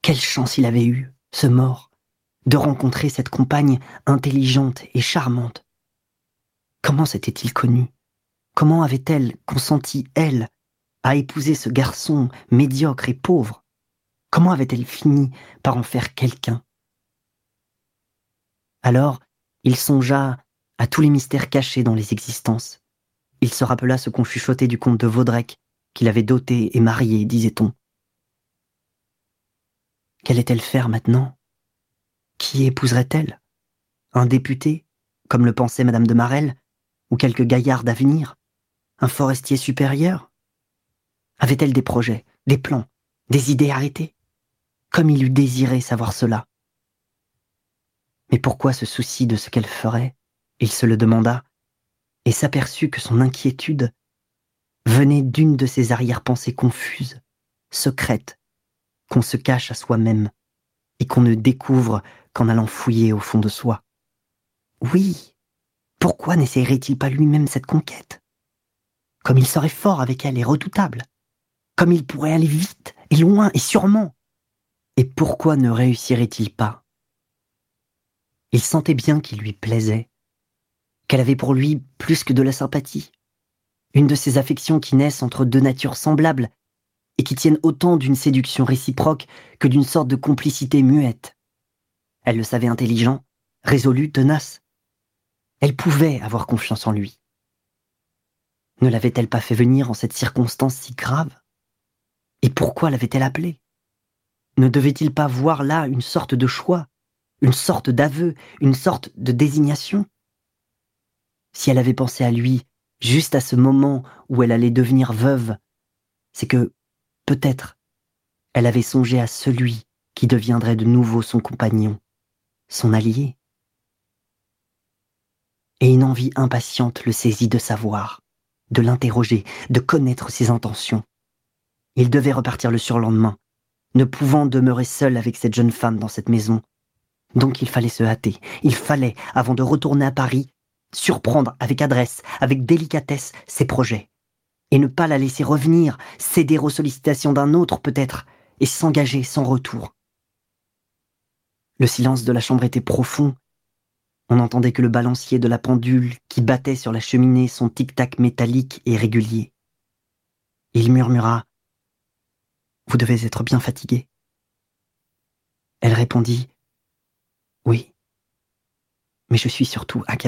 Quelle chance il avait eue, ce mort, de rencontrer cette compagne intelligente et charmante. Comment s'était-il connu? Comment avait-elle consenti, elle, à épouser ce garçon médiocre et pauvre? Comment avait-elle fini par en faire quelqu'un? Alors, il songea à tous les mystères cachés dans les existences. Il se rappela ce qu'on chuchotait du comte de Vaudrec, qu'il avait doté et marié, disait-on. Qu'allait-elle faire maintenant? Qui épouserait-elle? Un député, comme le pensait Madame de Marelle, ou quelque gaillard d'avenir? Un forestier supérieur? Avait-elle des projets, des plans, des idées arrêtées? Comme il eût désiré savoir cela. Mais pourquoi ce souci de ce qu'elle ferait? Il se le demanda, et s'aperçut que son inquiétude venait d'une de ces arrière-pensées confuses, secrètes, qu'on se cache à soi-même, et qu'on ne découvre qu'en allant fouiller au fond de soi. Oui, pourquoi n'essayerait-il pas lui-même cette conquête? Comme il serait fort avec elle et redoutable, comme il pourrait aller vite et loin et sûrement. Et pourquoi ne réussirait-il pas? Il sentait bien qu'il lui plaisait, qu'elle avait pour lui plus que de la sympathie, une de ces affections qui naissent entre deux natures semblables et qui tiennent autant d'une séduction réciproque que d'une sorte de complicité muette. Elle le savait intelligent, résolu, tenace. Elle pouvait avoir confiance en lui. Ne l'avait-elle pas fait venir en cette circonstance si grave? Et pourquoi l'avait-elle appelé? Ne devait-il pas voir là une sorte de choix, une sorte d'aveu, une sorte de désignation? Si elle avait pensé à lui juste à ce moment où elle allait devenir veuve, c'est que, peut-être, elle avait songé à celui qui deviendrait de nouveau son compagnon, son allié. Et une envie impatiente le saisit de savoir, de l'interroger, de connaître ses intentions. Il devait repartir le surlendemain, ne pouvant demeurer seul avec cette jeune femme dans cette maison. Donc il fallait se hâter, il fallait, avant de retourner à Paris, surprendre avec adresse, avec délicatesse ses projets, et ne pas la laisser revenir, céder aux sollicitations d'un autre peut-être, et s'engager sans retour. Le silence de la chambre était profond. On n'entendait que le balancier de la pendule qui battait sur la cheminée son tic-tac métallique et régulier. Il murmura « Vous devez être bien fatiguée. » Elle répondit « Oui, mais je suis surtout accablée. »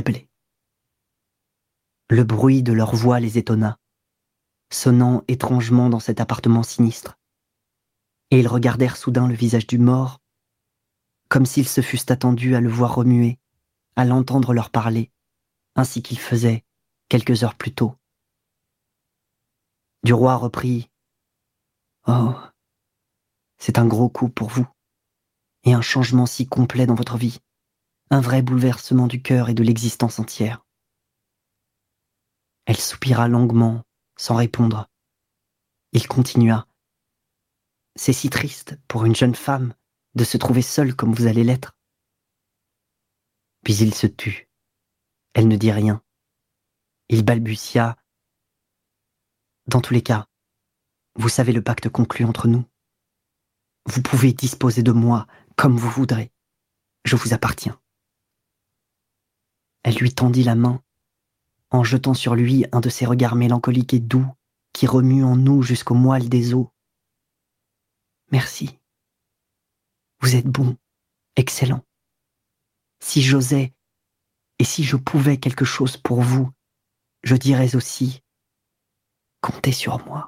Le bruit de leur voix les étonna, sonnant étrangement dans cet appartement sinistre. Et ils regardèrent soudain le visage du mort, comme s'ils se fussent attendus à le voir remuer, à l'entendre leur parler, ainsi qu'il faisait quelques heures plus tôt. Duroy reprit « Oh, c'est un gros coup pour vous, et un changement si complet dans votre vie, un vrai bouleversement du cœur et de l'existence entière. » Elle soupira longuement, sans répondre. Il continua. « C'est si triste pour une jeune femme de se trouver seule comme vous allez l'être. » Puis il se tut. Elle ne dit rien. Il balbutia. « Dans tous les cas, vous savez le pacte conclu entre nous. Vous pouvez disposer de moi comme vous voudrez. Je vous appartiens. » Elle lui tendit la main, en jetant sur lui un de ces regards mélancoliques et doux qui remuent en nous jusqu'au moelle des os. « Merci. Vous êtes bon, excellent. Si j'osais, et si je pouvais quelque chose pour vous, je dirais aussi, comptez sur moi. »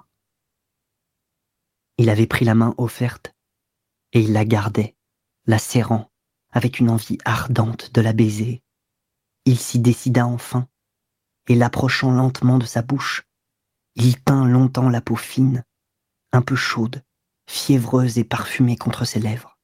Il avait pris la main offerte, et il la gardait, la serrant, avec une envie ardente de la baiser. Il s'y décida enfin, et l'approchant lentement de sa bouche, il tint longtemps la peau fine, un peu chaude, fiévreuse et parfumée contre ses lèvres.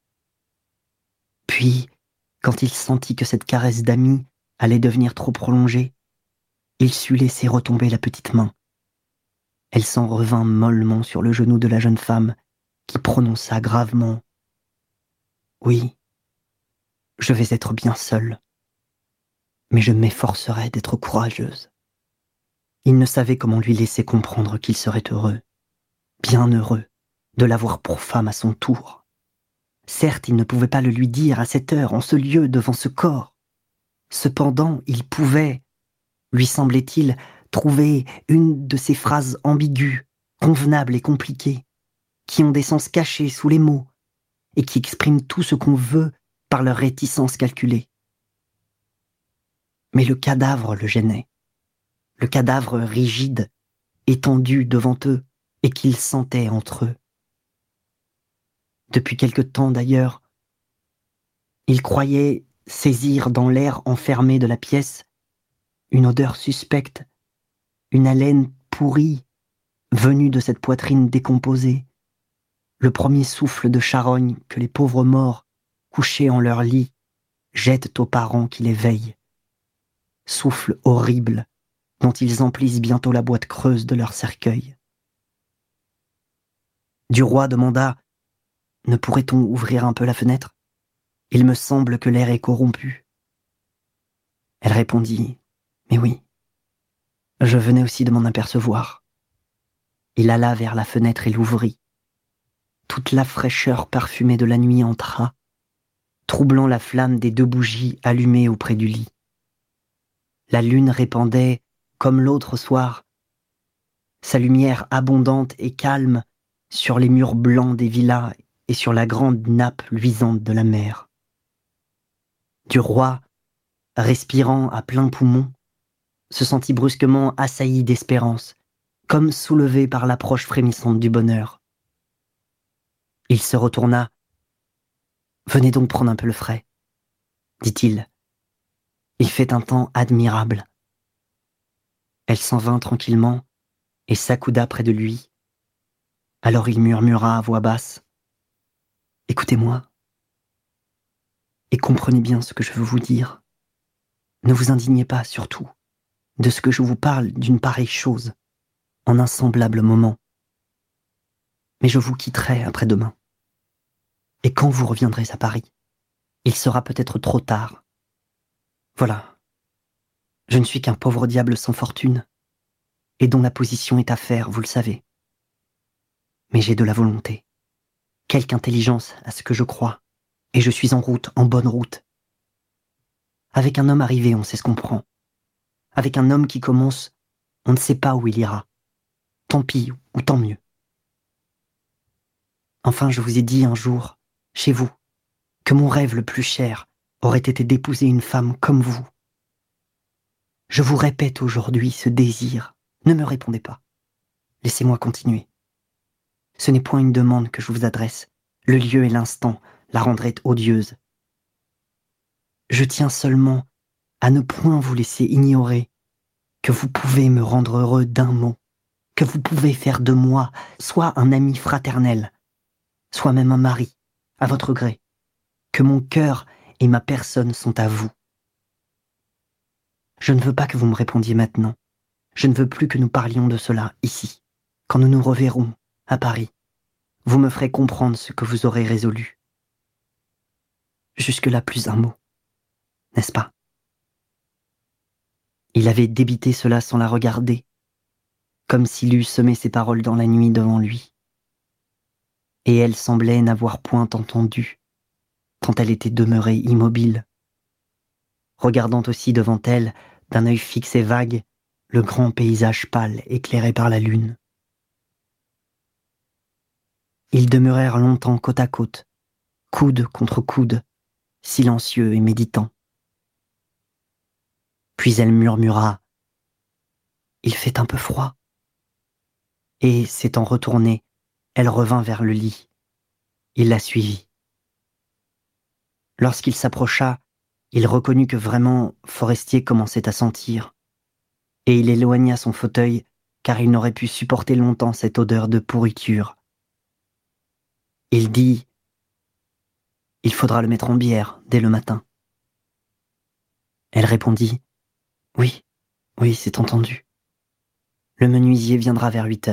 Puis, quand il sentit que cette caresse d'ami allait devenir trop prolongée, il sut laisser retomber la petite main. Elle s'en revint mollement sur le genou de la jeune femme, qui prononça gravement « Oui, je vais être bien seule, mais je m'efforcerai d'être courageuse. » Il ne savait comment lui laisser comprendre qu'il serait heureux, bien heureux, de l'avoir pour femme à son tour. Certes, il ne pouvait pas le lui dire à cette heure, en ce lieu, devant ce corps. Cependant, il pouvait, lui semblait-il, trouver une de ces phrases ambiguës, convenables et compliquées, qui ont des sens cachés sous les mots, et qui expriment tout ce qu'on veut par leur réticence calculée. Mais le cadavre le gênait, le cadavre rigide, étendu devant eux, et qu'ils sentaient entre eux. Depuis quelque temps d'ailleurs, ils croyaient saisir dans l'air enfermé de la pièce une odeur suspecte, une haleine pourrie venue de cette poitrine décomposée, le premier souffle de charogne que les pauvres morts, couchés en leur lit, jettent aux parents qui les veillent. Souffle horrible dont ils emplissent bientôt la boîte creuse de leur cercueil. Duroy demanda « Ne pourrait-on ouvrir un peu la fenêtre ? Il me semble que l'air est corrompu. » Elle répondit « Mais oui, je venais aussi de m'en apercevoir. » Il alla vers la fenêtre et l'ouvrit. Toute la fraîcheur parfumée de la nuit entra, troublant la flamme des 2 bougies allumées auprès du lit. La lune répandait, comme l'autre soir, sa lumière abondante et calme sur les murs blancs des villas et sur la grande nappe luisante de la mer. Duroy, respirant à plein poumon, se sentit brusquement assailli d'espérance, comme soulevé par l'approche frémissante du bonheur. Il se retourna. « Venez donc prendre un peu le frais, » dit-il. « Il fait un temps admirable. » Elle s'en vint tranquillement et s'accouda près de lui. Alors il murmura à voix basse « Écoutez-moi et comprenez bien ce que je veux vous dire. Ne vous indignez pas, surtout, de ce que je vous parle d'une pareille chose, en un semblable moment. Mais je vous quitterai après-demain. Et quand vous reviendrez à Paris, il sera peut-être trop tard. Voilà. Je ne suis qu'un pauvre diable sans fortune, et dont la position est à faire, vous le savez. Mais j'ai de la volonté, quelque intelligence à ce que je crois, et je suis en route, en bonne route. Avec un homme arrivé, on sait ce qu'on prend. Avec un homme qui commence, on ne sait pas où il ira. Tant pis, ou tant mieux. Enfin, je vous ai dit un jour, chez vous, que mon rêve le plus cher aurait été d'épouser une femme comme vous. Je vous répète aujourd'hui ce désir. Ne me répondez pas. Laissez-moi continuer. Ce n'est point une demande que je vous adresse. Le lieu et l'instant la rendraient odieuse. Je tiens seulement à ne point vous laisser ignorer que vous pouvez me rendre heureux d'un mot, que vous pouvez faire de moi soit un ami fraternel, soit même un mari, à votre gré, que mon cœur et ma personne sont à vous. Je ne veux pas que vous me répondiez maintenant. Je ne veux plus que nous parlions de cela ici. Quand nous nous reverrons à Paris, vous me ferez comprendre ce que vous aurez résolu. Jusque-là, plus un mot, n'est-ce pas ? Il avait débité cela sans la regarder, comme s'il eût semé ses paroles dans la nuit devant lui. Et elle semblait n'avoir point entendu, tant elle était demeurée immobile, regardant aussi devant elle, d'un œil fixe et vague, le grand paysage pâle éclairé par la lune. Ils demeurèrent longtemps côte à côte, coude contre coude, silencieux et méditants. Puis elle murmura « Il fait un peu froid ». Et, s'étant retournée, elle revint vers le lit. Il la suivit. Lorsqu'il s'approcha, il reconnut que vraiment Forestier commençait à sentir, et il éloigna son fauteuil car il n'aurait pu supporter longtemps cette odeur de pourriture. Il dit « Il faudra le mettre en bière dès le matin ». Elle répondit « Oui, oui, c'est entendu. Le menuisier viendra vers 8 heures. »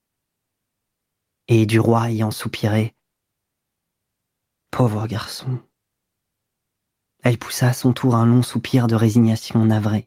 Et Duroy ayant soupiré « Pauvre garçon !» Elle poussa à son tour un long soupir de résignation navrée.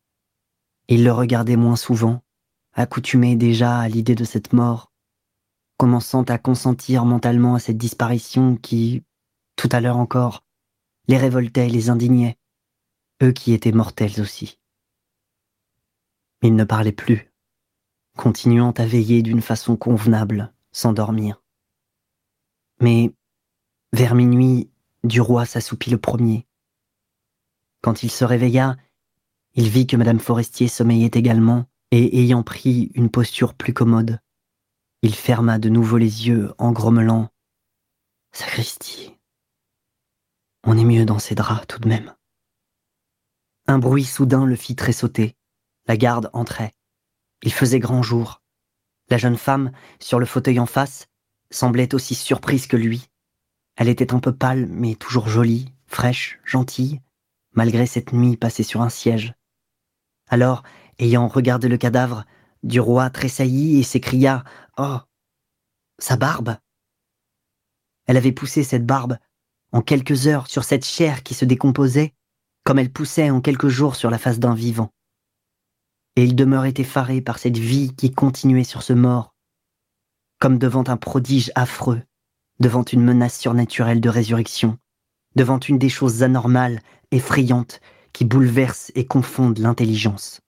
Il le regardait moins souvent, accoutumé déjà à l'idée de cette mort, commençant à consentir mentalement à cette disparition qui, tout à l'heure encore, les révoltait et les indignait, eux qui étaient mortels aussi. Ils ne parlaient plus, continuant à veiller d'une façon convenable, sans dormir. Mais, vers minuit, Duroy s'assoupit le premier. Quand il se réveilla, il vit que Madame Forestier sommeillait également, et ayant pris une posture plus commode, il ferma de nouveau les yeux en grommelant « Sacristi, on est mieux dans ces draps tout de même. » Un bruit soudain le fit tressauter. La garde entrait. Il faisait grand jour. La jeune femme, sur le fauteuil en face, semblait aussi surprise que lui. Elle était un peu pâle, mais toujours jolie, fraîche, gentille, malgré cette nuit passée sur un siège. Alors, ayant regardé le cadavre, Duroy tressaillit et s'écria « Oh, sa barbe !» Elle avait poussé cette barbe en quelques heures sur cette chair qui se décomposait, comme elle poussait en quelques jours sur la face d'un vivant. Et il demeurait effaré par cette vie qui continuait sur ce mort, comme devant un prodige affreux, devant une menace surnaturelle de résurrection, devant une des choses anormales, effrayantes, qui bouleversent et confondent l'intelligence.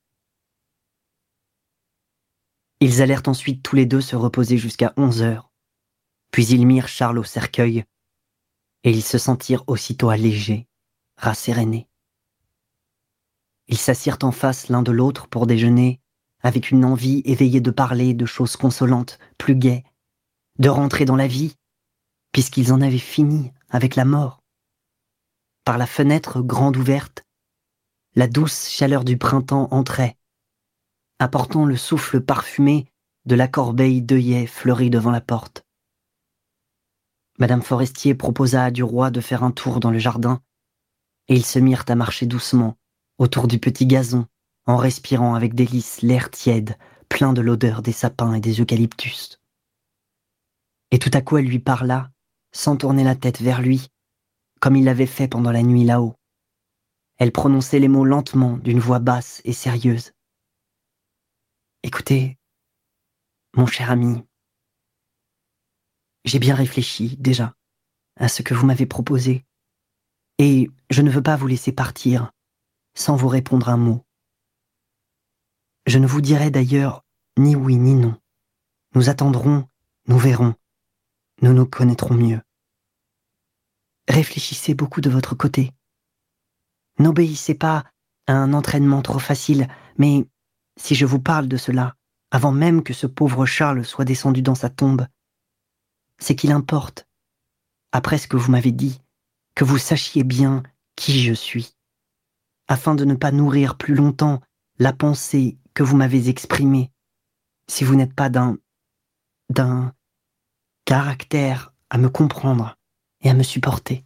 Ils allèrent ensuite tous les deux se reposer jusqu'à 11 heures, puis ils mirent Charles au cercueil, et ils se sentirent aussitôt allégés, rassérénés. Ils s'assirent en face l'un de l'autre pour déjeuner, avec une envie éveillée de parler de choses consolantes, plus gaies, de rentrer dans la vie, puisqu'ils en avaient fini avec la mort. Par la fenêtre grande ouverte, la douce chaleur du printemps entrait, apportant le souffle parfumé de la corbeille d'œillets fleurie devant la porte. Madame Forestier proposa à Duroy de faire un tour dans le jardin, et ils se mirent à marcher doucement autour du petit gazon, en respirant avec délice l'air tiède, plein de l'odeur des sapins et des eucalyptus. Et tout à coup elle lui parla, sans tourner la tête vers lui, comme il l'avait fait pendant la nuit là-haut. Elle prononçait les mots lentement, d'une voix basse et sérieuse. « Écoutez, mon cher ami, j'ai bien réfléchi, déjà, à ce que vous m'avez proposé, et je ne veux pas vous laisser partir sans vous répondre un mot. Je ne vous dirai d'ailleurs ni oui ni non. Nous attendrons, nous verrons, nous nous connaîtrons mieux. Réfléchissez beaucoup de votre côté. N'obéissez pas à un entraînement trop facile, mais si je vous parle de cela, avant même que ce pauvre Charles soit descendu dans sa tombe, c'est qu'il importe, après ce que vous m'avez dit, que vous sachiez bien qui je suis, afin de ne pas nourrir plus longtemps la pensée que vous m'avez exprimée, si vous n'êtes pas d'un caractère à me comprendre et à me supporter.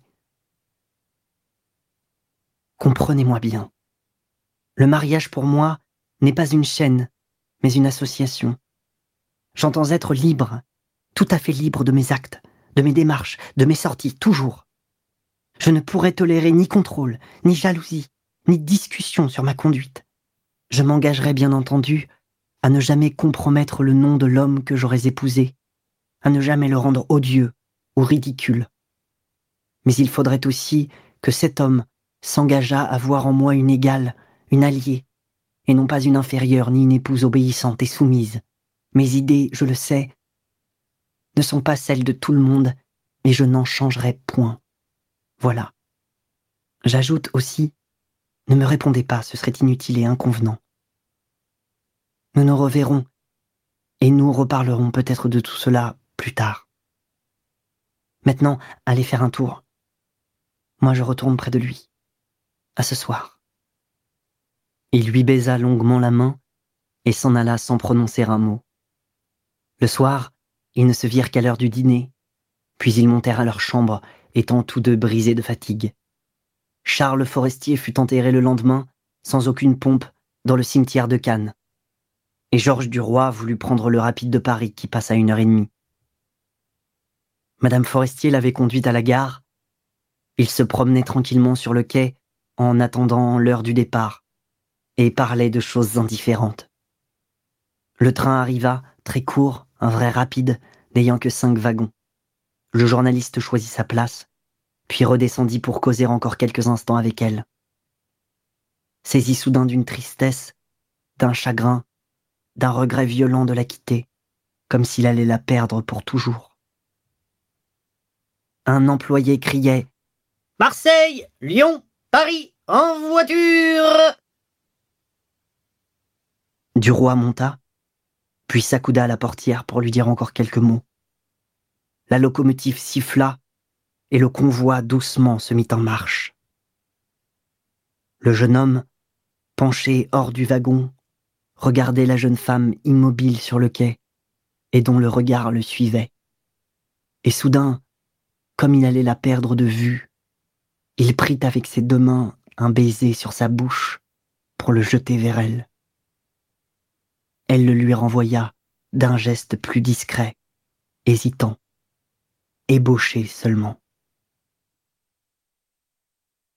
Comprenez-moi bien. Le mariage pour moi n'est pas une chaîne, mais une association. J'entends être libre, tout à fait libre de mes actes, de mes démarches, de mes sorties, toujours. Je ne pourrais tolérer ni contrôle, ni jalousie, ni discussion sur ma conduite. Je m'engagerai bien entendu à ne jamais compromettre le nom de l'homme que j'aurais épousé, à ne jamais le rendre odieux ou ridicule. Mais il faudrait aussi que cet homme s'engageât à voir en moi une égale, une alliée, et non pas une inférieure ni une épouse obéissante et soumise. Mes idées, je le sais, ne sont pas celles de tout le monde, et je n'en changerai point. Voilà. J'ajoute aussi, ne me répondez pas, ce serait inutile et inconvenant. Nous nous reverrons, et nous reparlerons peut-être de tout cela plus tard. Maintenant, allez faire un tour. Moi, je retourne près de lui. À ce soir. Il lui baisa longuement la main et s'en alla sans prononcer un mot. Le soir, ils ne se virent qu'à l'heure du dîner, puis ils montèrent à leur chambre, étant tous deux brisés de fatigue. Charles Forestier fut enterré le lendemain, sans aucune pompe, dans le cimetière de Cannes. Et Georges Duroy voulut prendre le rapide de Paris qui passe à 1h30. Madame Forestier l'avait conduite à la gare. Il se promenait tranquillement sur le quai en attendant l'heure du départ et parlait de choses indifférentes. Le train arriva, très court, un vrai rapide, n'ayant que 5 wagons. Le journaliste choisit sa place, puis redescendit pour causer encore quelques instants avec elle. Saisi soudain d'une tristesse, d'un chagrin, d'un regret violent de la quitter, comme s'il allait la perdre pour toujours. Un employé criait « Marseille, Lyon, Paris, en voiture !» Duroy monta, puis s'accouda à la portière pour lui dire encore quelques mots. La locomotive siffla et le convoi doucement se mit en marche. Le jeune homme, penché hors du wagon, regardait la jeune femme immobile sur le quai et dont le regard le suivait. Et soudain, comme il allait la perdre de vue, il prit avec ses 2 mains un baiser sur sa bouche pour le jeter vers elle. Elle le lui renvoya d'un geste plus discret, hésitant, ébauché seulement.